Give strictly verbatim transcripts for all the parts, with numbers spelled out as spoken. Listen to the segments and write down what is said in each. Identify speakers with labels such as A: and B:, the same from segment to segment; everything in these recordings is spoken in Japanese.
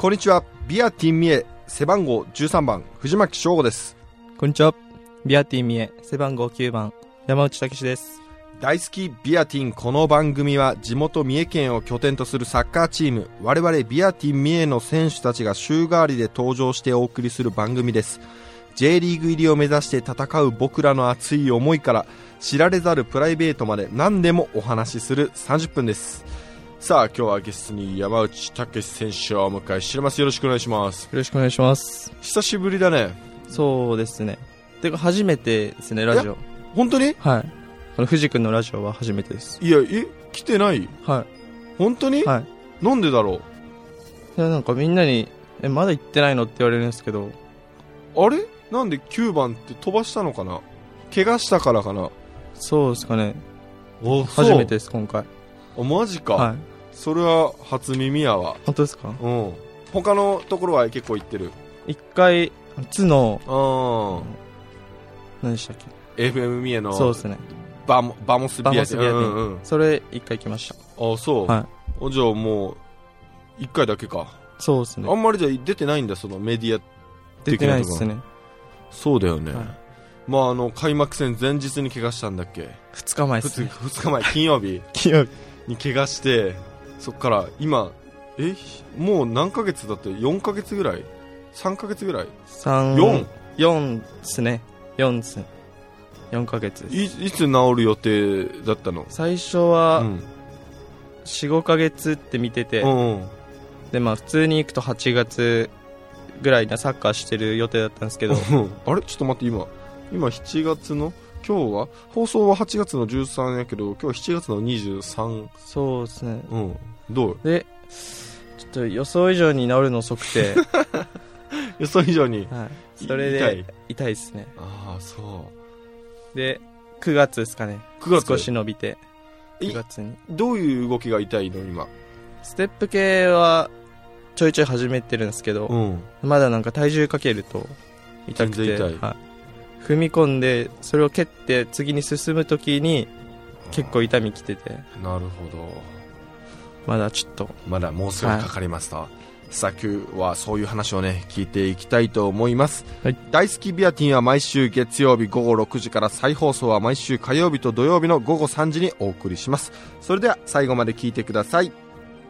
A: こんにちは。ビアティンミエ背番号じゅうさんばん藤巻翔吾です。
B: こんにちは。ビアティンミエ背番号きゅうばん山内武史です。
A: 大好きビアティン。この番組は地元三重県を拠点とするサッカーチーム我々ビアティンミエの選手たちが週替わりで登場してお送りする番組です。 J リーグ入りを目指して戦う僕らの熱い思いから知られざるプライベートまで何でもお話しするさんじゅっぷんです。さあ今日はゲストに山内武史選手をお迎えしています。よろしくお願いします。
B: よろしくお願いします。
A: 久しぶりだね。
B: そうですね。てか初めてですね、ラジオ。
A: 本当に？
B: はい。この藤君のラジオは初めてです。
A: いや、え、来てない？
B: はい。
A: 本当に？
B: はい。
A: なんでだろ
B: う？いや、なんかみんなにえまだ行ってないのって言われるんですけど、
A: あれなんできゅうばんって飛ばしたのかな？怪我したからかな？
B: そうですかね。
A: お、
B: 初めてです今回。
A: あ、マジか。
B: はい。
A: それは初耳やわ。
B: 本当ですか？
A: うん。他のところは結構行ってる？
B: 一回津の
A: あ
B: 何でしたっけ？
A: エフエム 三重の
B: そうですね。
A: バモバモスビアティン、
B: うん
A: うんうん、
B: それ一回行きました。
A: あ、そう。
B: はい。
A: じゃあもう一回だけか。
B: そうですね。
A: あんまりじゃ出てないんだ、そのメディア
B: 的なところ。出てないですね。
A: そうだよね。
B: はい、
A: まああの開幕戦前日に怪我したんだっけ？
B: ふつかまえですね。
A: ふつかまえ金曜日
B: 金曜日
A: に怪我して、そっから今えもう何ヶ月だって？よんかげつぐらい？さんかげつぐらい？
B: さん
A: よん?
B: よんですね。よんですね。よんかげつです。
A: い, いつ治る予定だったの？
B: 最初は、
A: うん、
B: よん、ごかげつって見てて、
A: うんうん、
B: でまあ普通に行くとはちがつぐらいなサッカーしてる予定だったんですけど
A: あれちょっと待って、今今しちがつの今日は放送ははちがつのじゅうさんやけど今日しちがつのにじゅうさん。
B: そうですね、
A: うん、どう
B: でちょっと予想以上に治るの遅くて
A: 予想以上に、
B: はい、それで痛い痛いですね。
A: ああ、そう
B: でくがつですかね。
A: くがつ
B: 少し伸びてくがつに。
A: どういう動きが痛いの今？
B: ステップ系はちょいちょい始めてるんですけど、
A: うん、ま
B: だなんか体重かけると痛くて、
A: 痛い、
B: はい、踏み込んでそれを蹴って次に進むときに結構痛みきてて。
A: なるほど。
B: まだちょっと
A: まだもうすぐかかりますと、はい、さあ今日はそういう話をね聞いていきたいと思います、はい、大好きビアティンは毎週月曜日ごごろくじから、再放送は毎週火曜日と土曜日のごごさんじにお送りします。それでは最後まで聞いてください。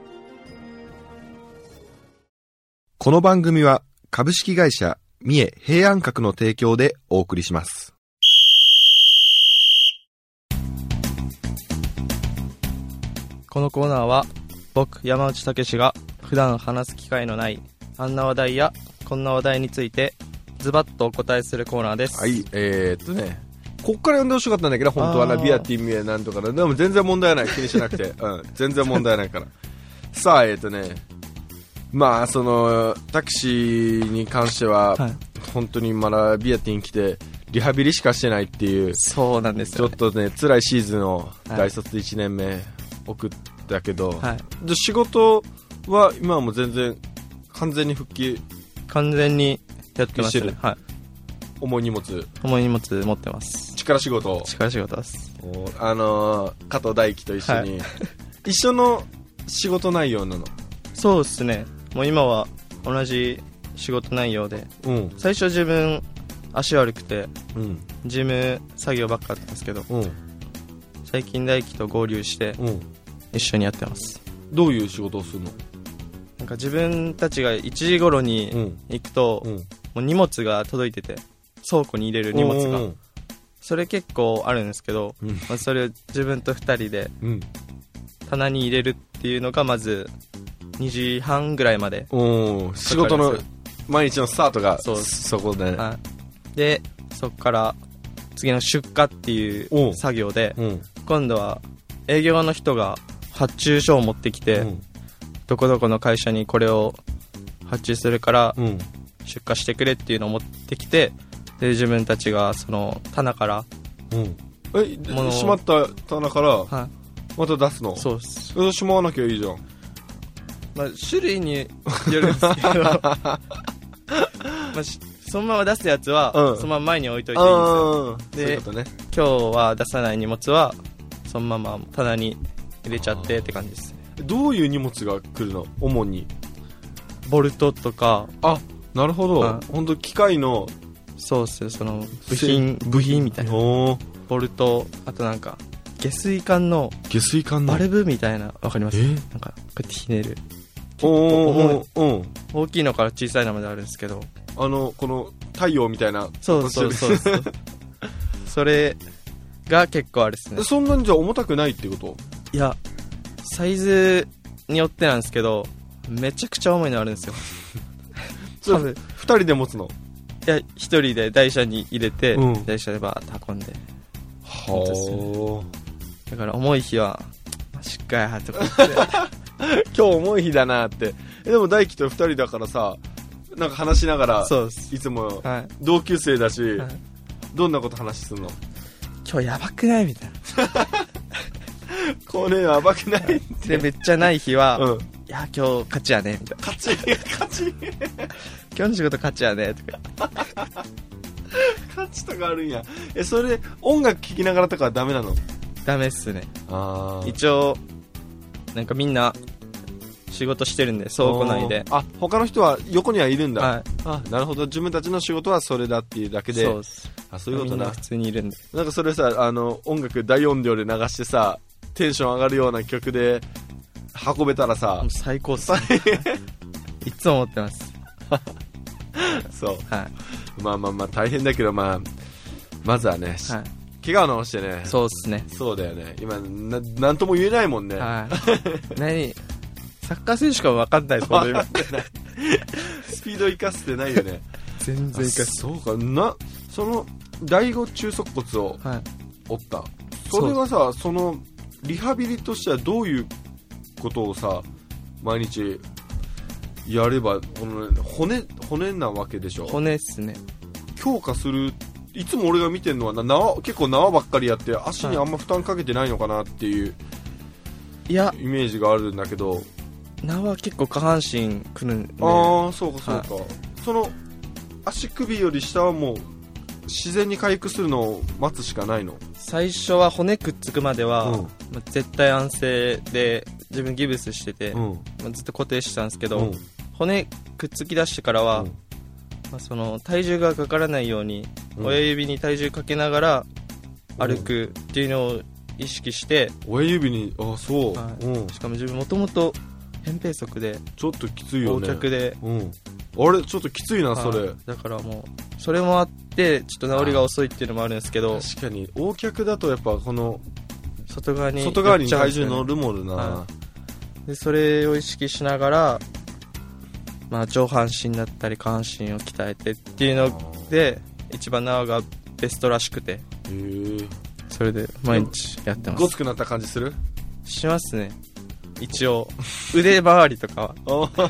A: この番組は株式会社三重平安閣の提供でお送りします。
B: このコーナーは僕山内武史が普段話す機会のないあんな話題やこんな話題についてズバッとお答えするコーナーです。
A: はい、えー、っとねこっから読んでほしかったんだけど本当はな、ビアティンミエなんとかでも全然問題ない、気にしなくて、うん、全然問題ないからさあえー、っとねまあそのタクシーに関しては、はい、本当にまだビアティン来てリハビリしかしてないっていう。
B: そうなんですよ、ね、
A: ちょっとね辛いシーズンを大卒いちねんめ、はい、送ったけど、はい、で仕事は今はもう全然完全に復帰
B: 完全にやってますね、はい、
A: 重い荷物
B: 重い荷物持ってます。
A: 力仕事
B: 力仕事です。
A: あのー、加藤大輝と一緒に、はい、一緒の仕事内容なの？
B: そうですね。もう今は同じ仕事内容で、うん、最初自分足悪くて、うん、事務作業ばっかだったんですけど、うん、最近大輝と合流して、うん、一緒にやってます。
A: どういう仕事をするの？
B: なんか自分たちがいちじ頃に行くと、うんうん、もう荷物が届いてて倉庫に入れる荷物が、うんうん、それ結構あるんですけど、うんまあ、それを自分とふたりで棚に入れるっていうのがまずにじはんぐらいまで。
A: お仕事の毎日のスタートが そ, そこで、ね
B: はい、でそこから次の出荷っていう作業で、うん、今度は営業の人が発注書を持ってきて、うん、どこどこの会社にこれを発注するから、うん、出荷してくれっていうのを持ってきて、で自分たちがその棚から、
A: うん、えしまった棚から、はい、また出すの？
B: そうです。
A: えしまわなきゃいいじゃん。
B: まあ、種類によるんですけどまあ、そのまま出すやつは、うん、そのまま前に置いといていいんですよ。で、そういうことね、今日は出さない荷物はそのまま棚に入れちゃってって感じです。
A: どういう荷物が来るの主に？
B: ボルトとか。
A: あ、なるほど、うん、本当機械の。
B: そうっすね、その部品部品みたいなボルト、あとなんか下水管の
A: 下水管の
B: バルブみたいな、わかります？なんかこうやってひねる、
A: おおお
B: 大きいのから小さいのまであるんですけど、
A: あのこの太陽みたいな。
B: そうそうそうそうそれが結構あれですね。
A: そんなにじゃ重たくないってこと？
B: いや、サイズによってなんですけど、めちゃくちゃ重いのあるんですよ
A: 多分ふたりで持つの？
B: いや、一人で台車に入れて、うん、台車でバーッと運んで。
A: は
B: あ。だから重い日はマジかやとか言って
A: 今日重い日だなって。でも大輝とふたりだからさ、なんか話しながら、
B: そうです、
A: いつも同級生だし、はい、どんなこと話するの？
B: 今日やばくないみたいな
A: これやばくないって
B: で、めっちゃない日は、うん、いや今日勝ちやねみたいな。
A: 勝ち勝ち
B: 今日の仕事勝ちやねとか
A: 勝ちとかあるんや。え、それ音楽聴きながらとかはダメなの？
B: ダメっすね。
A: あ、
B: 一応なんかみんな仕事してるんで倉庫内で。
A: あ、他の人は横にはいるんだ。
B: はい、
A: あ、なるほど。自分たちの仕事はそれだっていうだけで。
B: そうです。
A: あ、そういうことな。
B: みんな普通にいるんで。
A: なんかそれさ、あの音楽大音量で流してさ、テンション上がるような曲で運べたらさ、
B: 最高っすねいつも思ってます
A: そう、
B: はい、
A: まあまあまあ大変だけど、まあまずはね、はい、怪我を治してね。
B: そうっすね。
A: そうだよね。今 な, なんとも言えないもんね、
B: はい、何サッカー選手かも分かんないですもんね今
A: スピード生かしてないよね
B: 全然生かす。
A: そうかな。その第五中足骨を折った、はい、それはさ、そのリハビリとしてはどういうことをさ毎日やれば、この骨骨なわけでしょ？
B: 骨っすね。
A: 強化する。いつも俺が見てるのは縄、結構縄ばっかりやって足にあんま負担かけてないのかなっていうイメージがあるんだけど。
B: 縄結構下半身くるんで。
A: ああ、そうかそうか、はい、その足首より下はもう自然に回復するのを待つしかないの？
B: 最初は骨くっつくまでは、うん、まあ、絶対安静で自分ギブスしてて、うん、まあ、ずっと固定してたんですけど、うん、骨くっつき出してからは、うん、まあ、その体重がかからないように、うん、親指に体重かけながら歩くっていうのを意識して、
A: うん、親指に、あ、そう、
B: はい、うん、しかも自分もともと扁平足で
A: ちょっときついよね。
B: 横脚で、
A: うん、あれちょっときついなそれ。
B: だからもうそれもあってちょっと治りが遅いっていうのもあるんですけど。
A: 確かに横脚だとやっぱこの
B: 外側に
A: 外側に体重乗るもんな、
B: はい、でそれを意識しながら、まあ、上半身だったり下半身を鍛えてっていうので一番縄がベストらしくて、
A: へー、
B: それで毎日やってます。
A: ごつくなった感じする？
B: しますね。一応腕周りとかは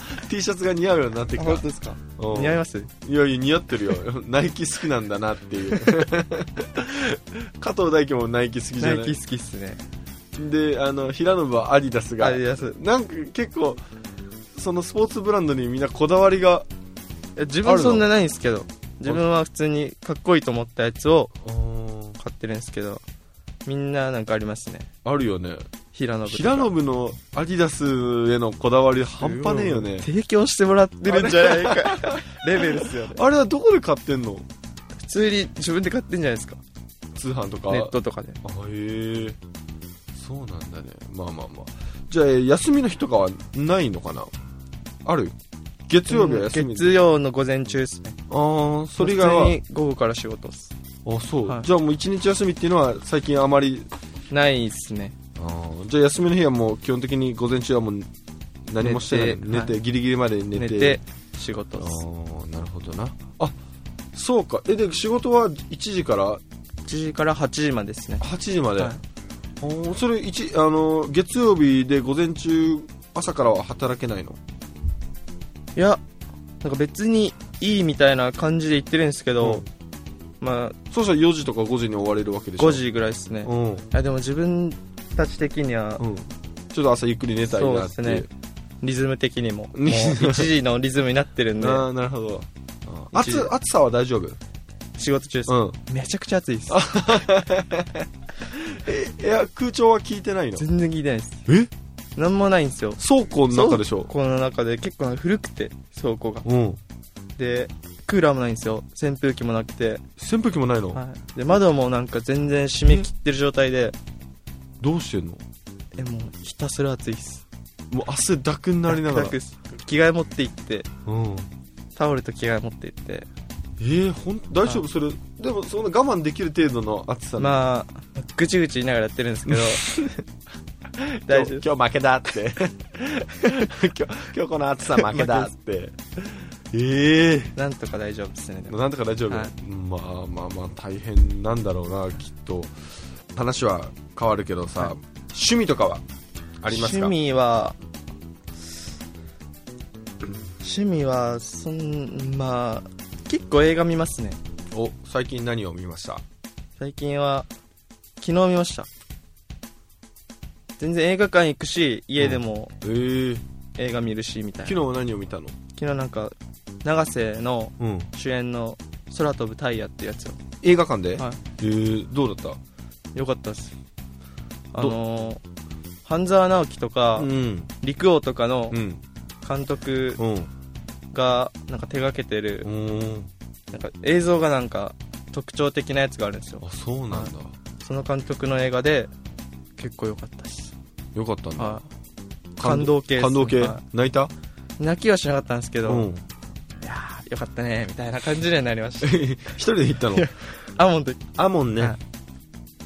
A: T シャツが似合うようになってきた。
B: 本当ですか？似合います？
A: いやいや似合ってるよナイキ好きなんだなっていう加藤大輝もナイキ好きじゃない？
B: ナイキ好きっすね。
A: で、あの平信はアディダスが、
B: アディダス
A: なんか結構そのスポーツブランドにみんなこだわりが。
B: 自分そんなないんですけど、自分は普通にかっこいいと思ったやつを買ってるんですけど、みんななんかありますね。
A: あるよね。
B: 平信
A: 平信のアディダスへのこだわり半端ねえよね。
B: 提供してもらってるんじゃないかレベルですよね。
A: あれはどこで買ってんの？
B: 普通に自分で買ってんじゃないですか。
A: 通販とか
B: ネットとかで。
A: あ、へえ、そうなんだね。まあまあまあ。じゃあ休みの日とかはないのかな？ある？月曜日は休み、うん、
B: 月曜の午前中ですね。
A: ああ、それ以外は
B: 普通に午後から仕事です。
A: あ、そう、
B: はい、
A: じゃあもう一日休みっていうのは最近あまり
B: ないですね。
A: あ、じゃあ休みの日はもう基本的に午前中はもう何もしてない。寝て、寝て、はい、ギリギリまで寝て、
B: 寝て仕事です。
A: ああ、なるほどな。あ、そうか。え、で仕事はいちじから
B: いちじからはちじまでですね。
A: はちじまで、はい、
B: お
A: それいちあの月曜日で午前中朝からは働けないの？
B: いや、なんか別にいいみたいな感じで言ってるんですけど、うん、まあ
A: そうしたらよじとかごじに終われるわけでしょ？
B: ごじぐらいですね、うん、いやでも自分たち的には、うん、
A: ちょっと朝ゆっくり寝たいなって。
B: そうですね、リズム的にももういちじのリズムになってるんで
A: あ、なるほど。暑, 暑さは大丈夫？
B: 仕事中です、うん、めちゃくちゃ暑いです
A: え、いや空調は効いてないの？
B: 全然効いてないです。
A: え、
B: なんもないんですよ。
A: 倉庫の中でしょ。
B: 倉庫の中で結構古くて、倉庫が、
A: うん、
B: でクーラーもないんですよ。扇風機もなくて。
A: 扇風機もないの？
B: はい。で窓もなんか全然閉め切ってる状態で。
A: どうしてんの？
B: えもうひたすら暑いっす。
A: もう汗だくになりながら。
B: 着替え持って行って、
A: うん、
B: タオルと着替え持って行って。
A: えー、ほん大丈夫？それでもそんな我慢できる程度の暑さ。
B: まあぐちぐち言いながらやってるんですけど大丈夫。
A: 今日負けだって今日今日この暑さ負けだってええー、
B: なんとか大丈夫ですね。
A: なんとか大丈夫、はい、まあまあまあ大変なんだろうな、きっと。話は変わるけどさ、はい、趣味とかはありますか？
B: 趣味は趣味はそんまあ結構映画見ますね。
A: お、最近何を見ました？
B: 最近は昨日見ました。全然映画館行くし、家でも映画見るしみたいな。
A: 昨日は何を見たの？
B: 昨日なんか永瀬の主演の空飛ぶタイヤっていうやつを、
A: 映画館で？
B: はい。
A: えー、どうだった？
B: よかったです。あのー、半沢直樹とか、うん、陸王とかの監督がなんか手掛けてる、うん、なんか映像がなんか特徴的なやつがあるんですよ。
A: あ、そうなんだ。
B: その監督の映画で結構良かったです。
A: 良かったんだ。
B: はい、感動系です。
A: 感動系、はい、泣いた？
B: 泣きはしなかったんですけど、うん、いやーよかったねみたいな感じになりました。
A: 一人で行ったの？
B: アモンで。
A: アモンね、はい、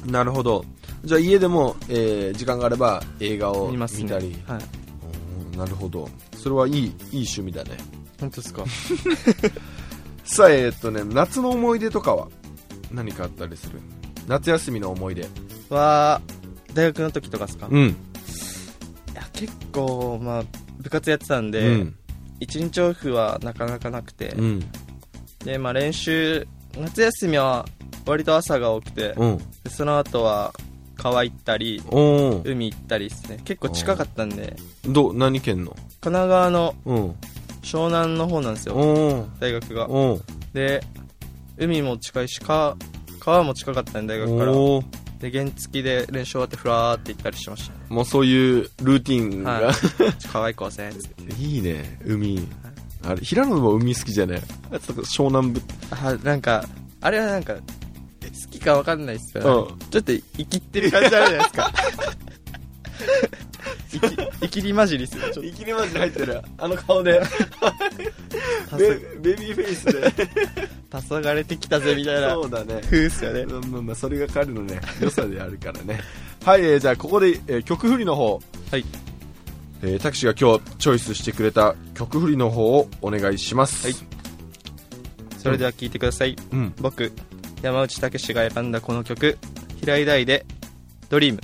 A: なるほど。じゃあ家でも、えー、時間があれば映画を見たり、ね、はい、なるほど。それはいい、いい趣味だね。
B: 本当ですか？
A: さあ、えー、っとね、夏の思い出とかは何かあったりする？夏休みの思い出
B: は大学の時とかですか？
A: うん。い
B: や結構まあ部活やってたんで、うん、一日オフはなかなかなくて、うん、でまあ練習、夏休みは割と朝が多くて、うん、でその後は川行ったり海行ったりですね。結構近かったんで。
A: ど何県の？
B: 神奈川の湘南の方なんですよ、大学が。で海も近いし川、川も近かったんで大学から。で原付で練習終わってフラーって行ったりしましたね。
A: もうそういうルーティンが、はい、
B: 川行こうぜって
A: いいね。海、はい、あれ平野も海好きじゃね？湘南部。
B: あ、なんかあれはなんか好きか分かんないっすよ、ね、うん、ちょっと生きってる感じあるじゃないですか。生きり混じりっすよ。
A: 生きり混じり入ってるあの顔でベ, ベビーフェイスで
B: 黄昏てきたぜみたいな。
A: そうだね、
B: 風っすよね。
A: まあまあそれが彼のね良さであるからね。はい、えー、じゃあここで、えー、曲振りの方、
B: はい、
A: えー、タクシーが今日チョイスしてくれた曲振りの方をお願いします。
B: はい、それでは聴いてください、うん、僕山内武史が選んだこの曲、平井大でドリーム。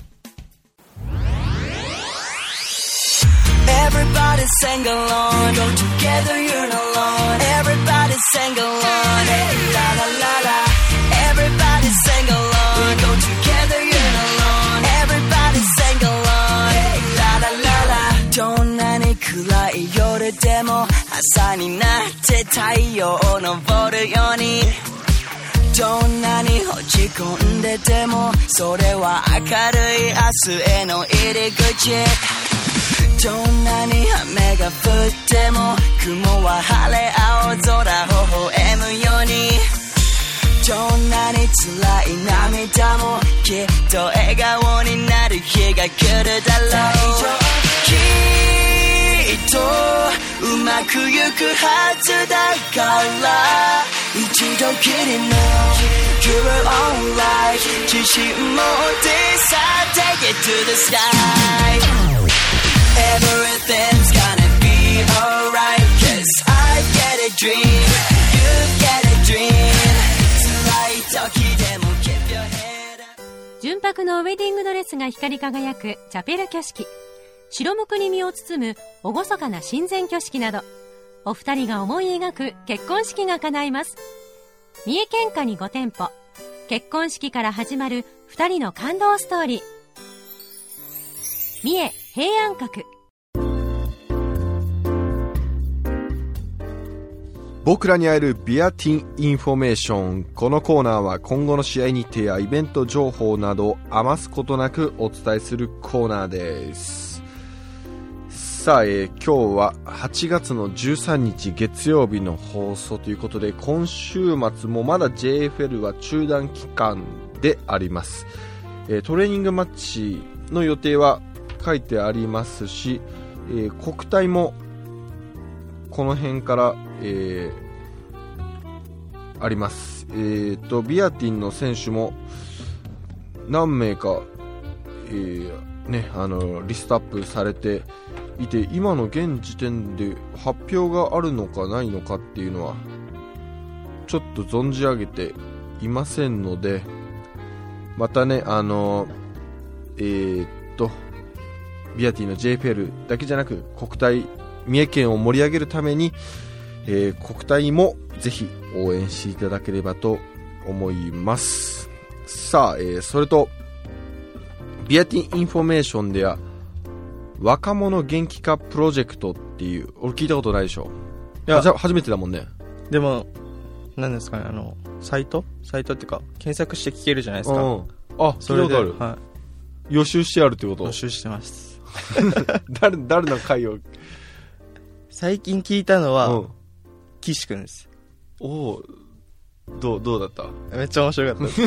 C: Everybody sing along, go together, you're not alone. Everybody sing along, hey, la la la la. Everybody sing along, go together, you're not alone. Everybody sing along, hey, la la la la. どんなに暗い夜でも朝になって太陽を昇るように。どんなに落ち込んでてもそれは明るい明日への入り口。どんなに雨が降っても雲は晴れ青空微笑むように。どんなに辛い涙もきっと笑顔になる日が来るだろう。きっとうまくゆくはずだから一度きりの You're alright 自信持ってさ Take it to the sky Everything's gonna be alright Cause I get a dream You get a dream 辛い時でも Keep your head up
D: 純白のウェディングドレスが光り輝くチャペル挙式、白むくに身を包む厳かな神前挙式など、お二人が思い描く結婚式が叶います。三重県下にご店舗、結婚式から始まる二人の感動ストーリー。三重平安閣。
A: 僕らに会えるビアティンインフォメーション。このコーナーは今後の試合日程やイベント情報など余すことなくお伝えするコーナーです。 さあ、えー、今日ははちがつのじゅうさんにち月曜日の放送ということで、今週末もまだ ジェイエフエル は中断期間であります。えー、トレーニングマッチの予定は書いてありますし、えー、国体もこの辺から、えー、あります。えーと、ビアティンの選手も何名か、えーね、あのリストアップされていて、今の現時点で発表があるのかないのかっていうのはちょっと存じ上げていませんので、またね、あのえー、っとビアティの ジェイエフエル だけじゃなく国体三重県を盛り上げるために、えー、国体もぜひ応援していただければと思います。さあ、えー、それとビアティンインフォメーションでは若者元気化プロジェクトっていう、俺聞いたことないでしょ。いや、じゃ初めてだもんね。
B: でも何ですかね、あのサイトサイトっていうか検索して聞けるじゃないですか。うん、
A: あ、それである、はい、予習してあるってこと。
B: 予習してます
A: 誰誰の回を
B: 最近聞いたのは、うん、岸くんです。
A: おお、どうどうだった？
B: めっちゃ面白かったです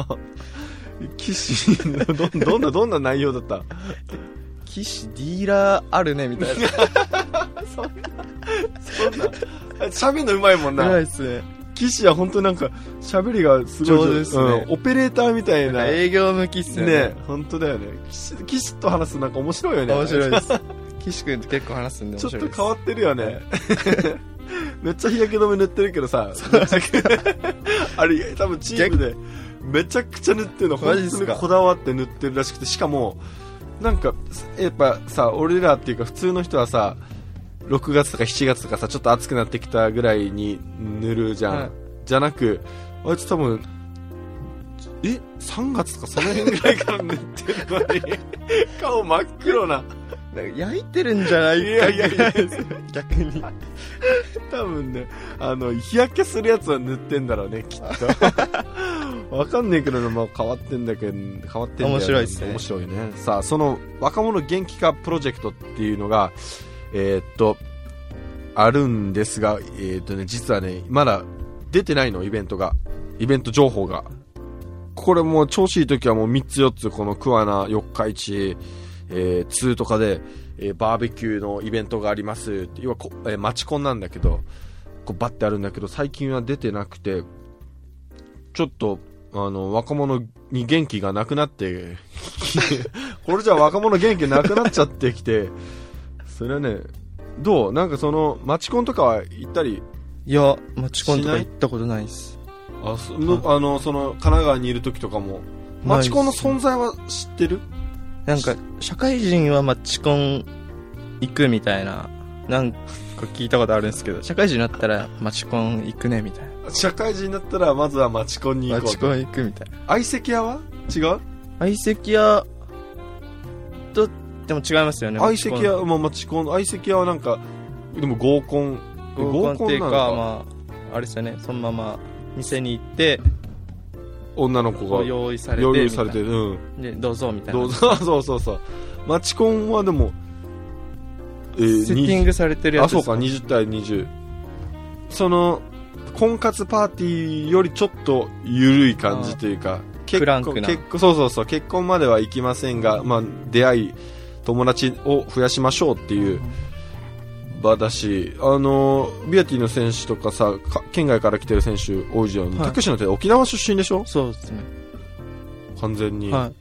A: 岸どどんなどんな内容だった？
B: 岸ディーラーあるねみたいな
A: そんなそんな喋るのうまいもんな。
B: うまいっすね。
A: 岸は本当なんか喋りがすごい
B: 上手ですね、
A: うん、オペレーターみたい な,
B: なんか営業向きっすよね。
A: ね、本当だよね。岸, 岸と話すとなんか面白いよね。
B: 面白いです岸くんって結構話すんで面白いです。
A: ちょっと変わってるよねめっちゃ日焼け止め塗ってるけどさあれ多分チームでめちゃくちゃ塗ってるの。本当にこだわって塗ってるらしくて、しかもなんかやっぱさ、俺らっていうか普通の人はさろくがつとかしちがつとかさ、ちょっと暑くなってきたぐらいに塗るじゃん、はい、じゃなくあいつ多分えさんがつとかその辺ぐらいから塗ってるのに顔真っ黒な、
B: なんか焼いてるんじゃないか。いやいやいや逆に
A: 多分ね、あの日焼けするやつは塗ってんだろうねきっとわかんねえけど、まあ、変わってんだけど変わってんだよね。
B: 面白いですね。
A: 面白いね。さあ、その若者元気化プロジェクトっていうのがえー、っとあるんですが、えー、っとね実はねまだ出てないの、イベントがイベント情報が。これも調子いい時はもうみっつよっつ、この桑名四日市、えー、ツーとかで、えー、バーベキューのイベントがありますって、要はこ、えー、マチコンなんだけどこうバッてあるんだけど、最近は出てなくて、ちょっとあの若者に元気がなくなってこれじゃ若者元気なくなっちゃってきてそれはね、どうなんかそのマチコンとかは行ったり？
B: いや、マチコンとか行ったことないです。
A: あそのあのその神奈川にいる時とかもマチコンの存在は知ってる？
B: なんか社会人はマチコン行くみたいな、なんか聞いたことあるんですけど、社会人になったらマチコン行くねみたいな。
A: 社会人になったらまずはマチコンに行こう。
B: マチコン行くみたいな。
A: 相席屋は違う？
B: 相席屋とでも違いますよね。
A: 相席屋、まあ、マチコン、相席屋はなんかでも合コン
B: 合コンっていうか、まああれですよね、そのまま店に行って
A: 女の子が
B: 用意されて
A: 用意されて、うん、
B: でどうぞみたいな。
A: どうぞそうそうそう。マチコンはでも、
B: えー、セッティングされてるやつですか？
A: あ、そうか、にじゅうたいにじゅう。その婚活パーティーよりちょっと緩い感じというか、
B: フランクな。
A: 結構そうそうそう、結婚まではいきませんが、まあ出会い友達を増やしましょうっていう場だし、あのビアティの選手とかさ、か県外から来てる選手多いじゃん。たけしのって沖縄出身でしょ？
B: そうですね。
A: 完全に。
B: はい。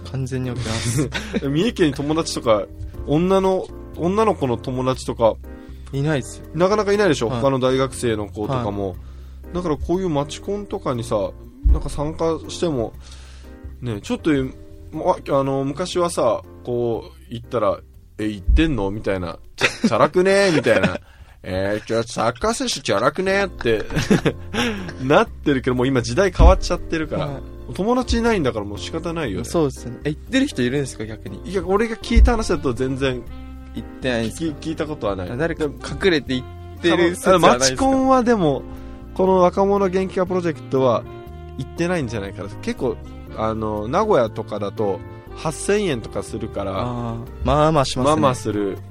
B: 完全に沖縄です。
A: 三重県に友達とか女の女の子の友達とか
B: いないですよ。
A: なかなかいないでしょ、はい、他の大学生の子とかも、はい、だからこういうマチコンとかにさ、なんか参加してもね、ちょっとああの昔はさ、こう行ったらえ行ってんのみたいな、チャチャラくねみたいなえー、じゃあサッカー選手チャラくねってなってるけど、もう今時代変わっちゃってるから、はい、友達いないんだからもう仕方ないよね。
B: そうですね。え、行ってる人いるんですか逆に？
A: いや、俺が聞いた話だと全然
B: 行ってないんですか？
A: 聞, 聞いたことはない。
B: 誰か隠れて行ってる説はないですか？
A: マチコンはでもこの若者元気化プロジェクトは行ってないんじゃないかな。結構あの名古屋とかだとはっせんえんとかするから、
B: あまあまあしますね。
A: まあまあする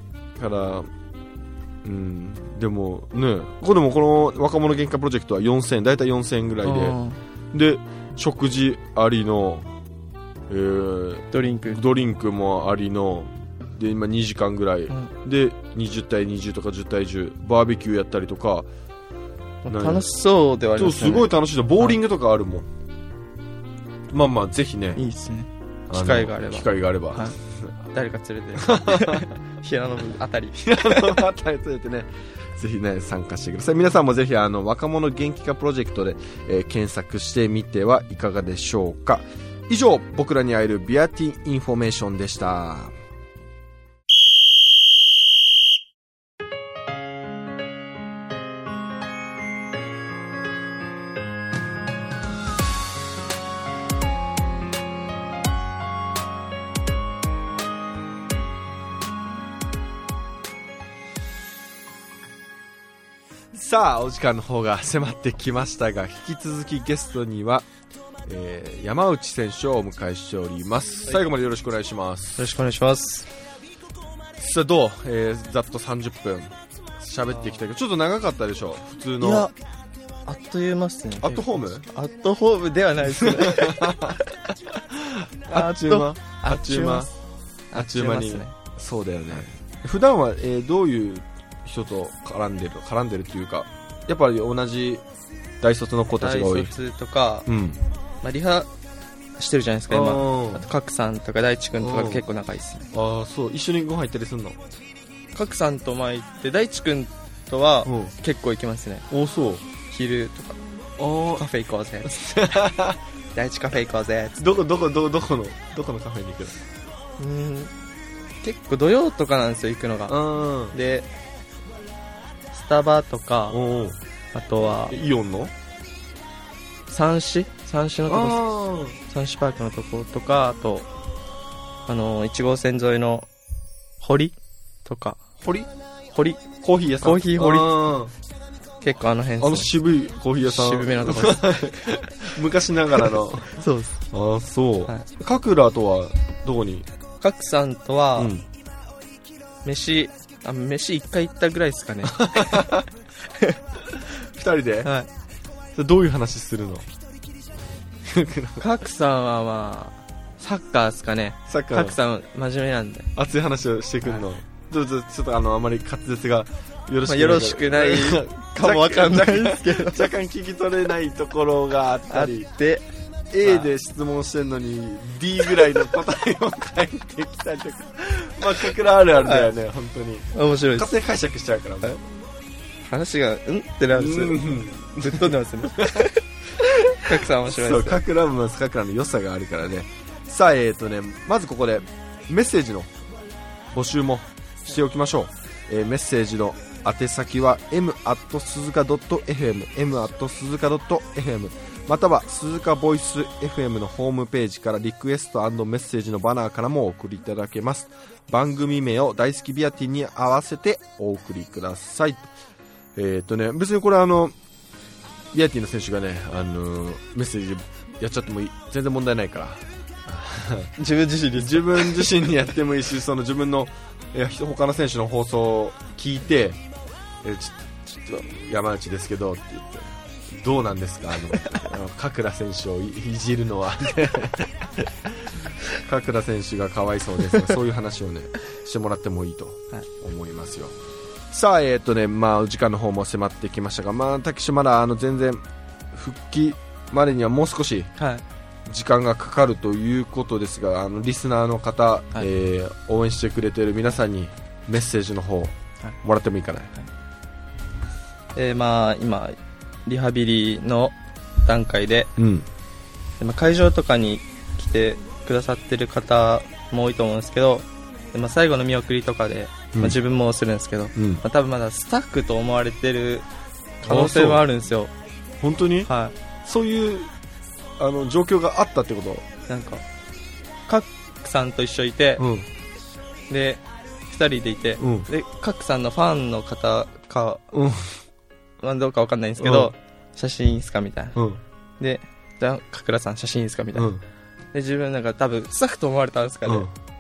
A: からうんでもねここでもこの若者元気化プロジェクトはよんせんえんだいたいよんせんえんぐらいでで食事ありの、えー、
B: ドリンク
A: ドリンクもありので今にじかんぐらい、うん、でにじゅうたいにじゅうとかじゅうたいじゅうバーベキューやったりとか
B: 楽しそうではありますね。
A: そうすごい楽しいの。ボーリングとかあるもん、はい、まあまあぜひね
B: いいっすね機会があれば
A: 機会があれば、
B: はい、誰か連れて平野部あたり
A: 平野部あたり連れてねぜひね参加してください。皆さんもぜひあの若者元気化プロジェクトで、えー、検索してみてはいかがでしょうか。以上僕らに会えるビアティインフォメーションでした。さあお時間の方が迫ってきましたが、引き続きゲストには、えー、山内選手をお迎えしております、はい、最後までよろしくお願いします。
B: よろしくお願いします。
A: さあどう、えー、ざっとさんじゅっぷん喋ってきたけどちょっと長かったでしょ普通の。
B: いやあっという間っすね。
A: アットホーム
B: アットホームではないですね
A: あっちゅう間あっちゅう間あっちゅう間に、ね、そうだよね。普段は、えー、どういう人と絡んでる絡んでるっていうかやっぱり同じ大卒の子たちが多い。
B: 大卒とか、
A: うん
B: まあ、リハしてるじゃないですか今。あと角さんとか大地君とか結構仲いいですね。
A: ああそう一緒にご飯行ったりするの。
B: 角さんと前行って大地君とは結構行きますね。
A: おそう
B: 昼とかカフェ行こうぜ大地カフェ行こうぜ
A: どこどこどこどこのどこのカフェに行く
B: の。うん結構土曜とかなんですよ行くのが。でスタバとかあとは
A: イオンの
B: 三市三市のとこ三市パークのとことかあとあのいち号線沿いの堀とか
A: 堀
B: 堀
A: コーヒー屋さん
B: コーヒー堀結構あの辺
A: あの渋いコーヒー屋さん
B: 渋めのとこです
A: 昔ながらの
B: そうです。
A: ああそう、はい、カクラとはどこに。
B: カクさんとは、うん、飯あ飯一回行ったぐらいですかね
A: 二人で、
B: はい、
A: それどういう話するの
B: カクさんはまあサッカーですかね。
A: サッカー
B: カクさん真面目なんで
A: 熱い話をしてくるの、はい、どうぞちょっとあのあまり滑舌がよろしくない、まあ、
B: よろしくないかもわかんないですけど
A: 若干聞き取れないところがあったり
B: あって
A: A で質問してんのに D ぐらいの答えを返ってきたりとかまあカクラあるあるだよね、はい、本当に
B: 面白いです。
A: 勝手に解釈しちゃうから、はい、
B: 話がうんってなるんですよ。ぶっ飛んでますねカクさん面白いです。
A: そうカクラもカクラの良さがあるからね。さあえーとねまずここでメッセージの募集もしておきましょう。えー、メッセージの宛先は エム アット 鈴鹿 .fmエム アット 鈴鹿 .fm または鈴鹿ボイス エフエム のホームページからリクエスト&メッセージのバナーからもお送りいただけます。番組名を大好きビアティに合わせてお送りください。えーとね別にこれあのビアティの選手がねあのメッセージやっちゃってもいい全然問題ないから
B: 自分自身に
A: 自分自身にやってもいいしその自分のいや他の選手の放送を聞いてえちょっと山内ですけどって言ってどうなんですかあのカクラ選手を い, いじるのはカクラ選手がかわいそうですがそういう話をねしてもらってもいいと思いますよ、はい、さあえっ、ー、とねまあ時間の方も迫ってきましたがまあたけしまだあの全然復帰までにはもう少し時間がかかるということですが、あのリスナーの方、はいえー、応援してくれている皆さんにメッセージの方もらってもいいかな、はい
B: えー、まあ今リハビリの段階で、うん、でまあ、会場とかに来てくださってる方も多いと思うんですけどで、まあ、最後の見送りとかで、うんまあ、自分もするんですけど、うんまあ、多分まだスタッフと思われてる可能性もあるんですよ。
A: 本当に、
B: はい、
A: そういうあの状況があったってこと。
B: なんかカックさんと一緒いて、うん、でふたりでいて、うん、でカックさんのファンの方か、うんまあ、どうかわかんないんですけど、うん、写真いいですかみたいな、うん、でカクラさん写真いいですかみたいな、うん、で自分なんか多分スタッフと思われたんですかね、うん、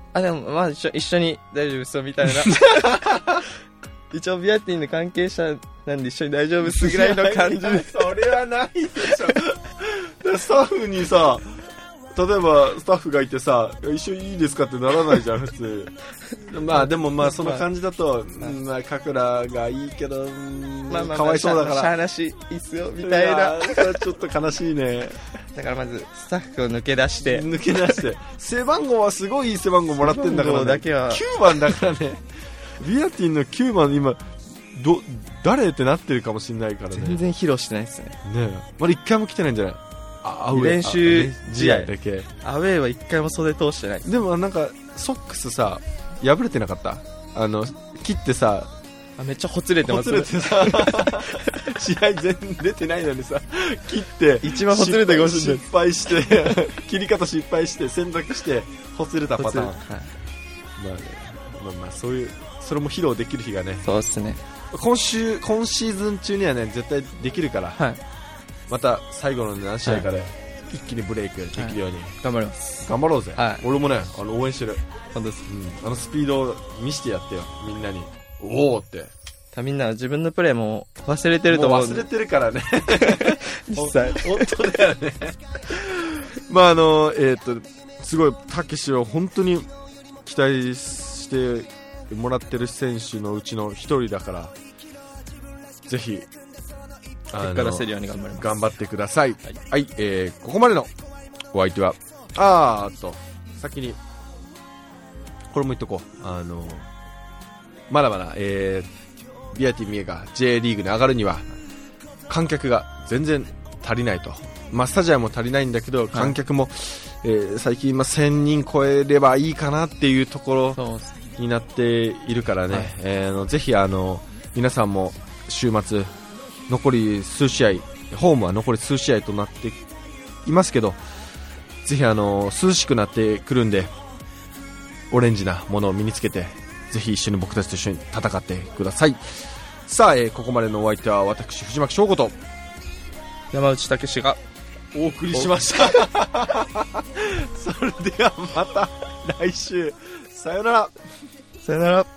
B: あ、でも、まあ一緒、一緒に大丈夫そうみたいな。一応ビアティンの関係者なんで一緒に大丈夫っすぐらいの感じで。
A: それはないでしょ。スタッフにさ、例えばスタッフがいてさ、一緒にいいですかってならないじゃん普通。まあでもまあその感じだと、まあカクラがいいけど、まあまあかわいそうだから。
B: しゃーなしいいっすよみたいな。
A: いそれちょっと悲しいね。
B: だからまずスタッフを抜け出して、
A: 抜け出して、背番号はすごいいい背番号もらってんだからね。
B: だけは
A: きゅうばんだからね。ビアティンのきゅうばん今ど誰ってなってるかもしれないからね。
B: 全然披露してないですね。
A: ねえ、まだ一回も来てないんじゃない？
B: あ練習試合
A: だけ。
B: アウェーは一回も袖通してない。
A: でもなんかソックスさ破れてなかった？あの切ってさ、
B: あめっちゃほつれてますね。
A: ほつれてさ試合全然出てないのにさ切って
B: 一番ほつれてかもしれない。
A: 失敗して切り方失敗して選択してほつれたパターン。はい、まあね、まあまあそういうそれも披露できる日がね。
B: そうですね。
A: 今週今シーズン中にはね絶対できるから。はい。また最後の何試合かで一気にブレイクできるように、はい、
B: 頑張ります。
A: 頑張ろうぜ、
B: はい、
A: 俺もねあの応援してる。
B: 本当です、
A: うん、あのスピードを見せてやってよみんなに。おおって
B: みんな自分のプレーも忘れてると思う。
A: 忘れてるからね
B: 実際
A: 本当だよねまああのえっ、ー、とすごいたけしを本当に期待してもらってる選手のうちの一人だから、ぜひ
B: 結果出せるように頑張ります。
A: 頑張ってください。はい、はい、えー、ここまでのお相手は、あーっと、先に、これも言っとこう。あの、まだまだ、えー、ビアティミエが J リーグに上がるには、観客が全然足りないと。まあ、スタジアムも足りないんだけど、観客も、はい、えー、最近、まあ、せんにん超えればいいかなっていうところになっているからね、はい、えー、ぜひ、あの、皆さんも週末、残り数試合、ホームは残り数試合となっていますけど、ぜひあの涼しくなってくるんで、オレンジなものを身につけて、ぜひ一緒に僕たちと一緒に戦ってください。さあ、えー、ここまでのお相手は私藤巻翔吾と
B: 山内武史が
A: お送りしましたそれではまた来週、さよなら。
B: さよなら。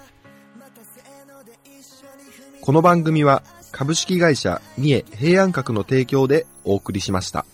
A: この番組は株式会社三重平安閣の提供でお送りしました。